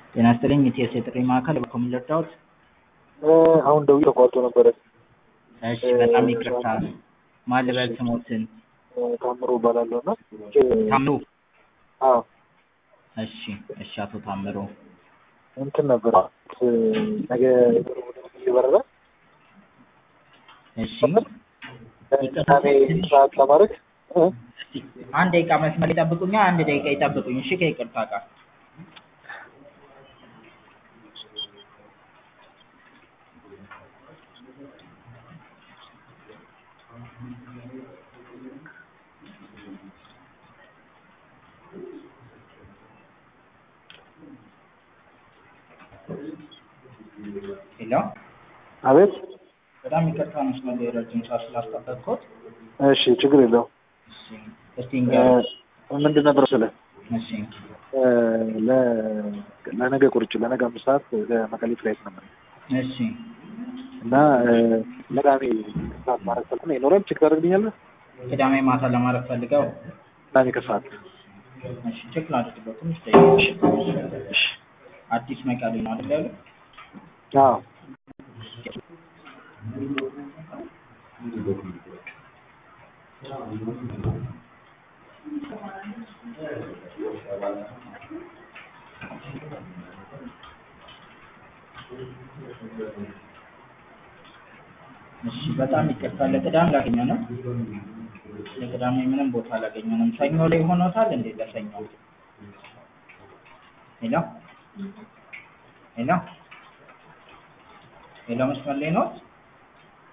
ጤና ይስጥልኝ የኢቲኤስ የጥሪ ማዕከል በኮምን ልርዳዎት? አሁን ደውዬ ተቋርጦ ነበረ። እሺ በጣም ይቅርታ። ማን ልበል ስሞትን? ታምሩ እባላለሁ እና ታምሩ? አዎ እሺ እሺ አቶ ታምሩ እንትን ነበር ነገ ይበረራ እሺ ቅዳሜ ሰዓት ለማድረግ አንድ ደቂቃ መስመር ይጠብቁኛ። አንድ ደቂቃ ይጠብቁኝ እሺ ከይቅርታ ጋር ሄሎ አቤት በጣም ይቅርታ መስመር ላይ ረጅም ሰዓት ስላስጠበቅኩት። እሺ ችግር የለውም። እሺ እስቲ እንገር ምንድን ነበር ስለ እሺ ለነገ ቁርጭ ለነገ 5 ሰዓት ለመቀሌ ፍላይት ነበር። እሺ እና ለቅዳሜ ሰዓት ማድረግ ፈልገን ይኖራል ቼክ ታደርግልኛለህ? ቅዳሜ ማታ ለማድረግ ፈልገው ቅዳሜ ከሰዓት እሺ ቼክ ላድርግበት ትንሽ ደቂቃ። እሺ አዲስ መቀሌ ነው አይደል ያለው? አዎ እሺ በጣም ይቅርታ ለቅዳሜ አላገኘንም። ለቅዳሜ ምንም ቦታ አላገኘንም። ሰኞ ላይ ሆኖታል እንዴ? ለሰኞ ሄሎ ሄሎ ሄሎ መስመር ላይ ነው?